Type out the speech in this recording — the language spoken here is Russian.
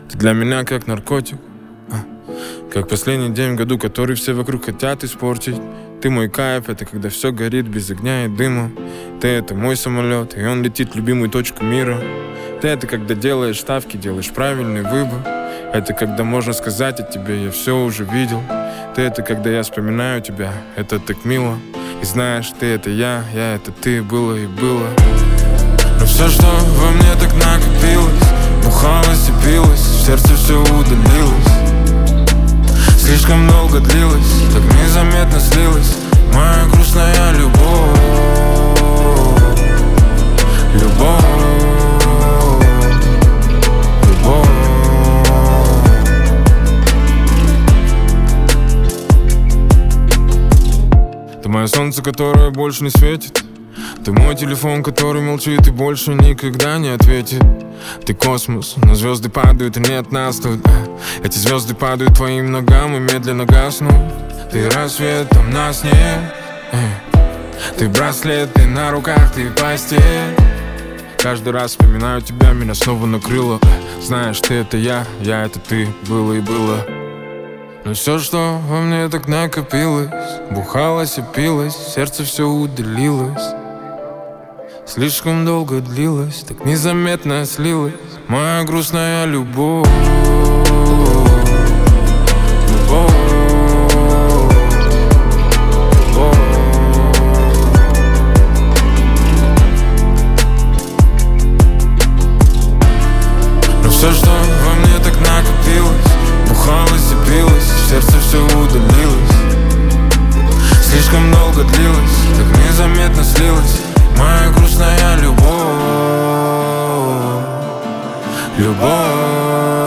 Ты для меня как наркотик, как последний день в году, который все вокруг хотят испортить. Ты мой кайф, это когда все горит без огня и дыма. Ты это мой самолет, и он летит в любимую точку мира. Ты это когда делаешь ставки, делаешь правильный выбор. Это когда можно сказать о тебе, я все уже видел. Ты это когда я вспоминаю тебя, это так мило. И знаешь, ты это я это ты, было и было. Но все, что во мне так накопилось, бухалось и пилось, в сердце все удалилось. Слишком долго длилось, так незаметно слилась моя грустная любовь. Любовь. Любовь. Ты мое солнце, которое больше не светит. Ты мой телефон, который молчит и больше никогда не ответит. Ты космос, но звезды падают и нет нас тут. Эти звезды падают твоим ногам и медленно гаснут. Ты рассвет, там нас нет. Ты браслет, ты на руках, ты постель. Каждый раз вспоминаю тебя, меня снова накрыло. Знаешь, ты это я это ты, было и было. Но все, что во мне так накопилось, бухалось и пилось, сердце все удалилось. Слишком долго длилось, так незаметно слилась моя грустная любовь. Любовь. Любовь. Но все, что во мне так накопилось, бухалось и пилось, сердце все удалилось. Слишком долго длилось, так незаметно слилась моя грустная любовь. Любовь.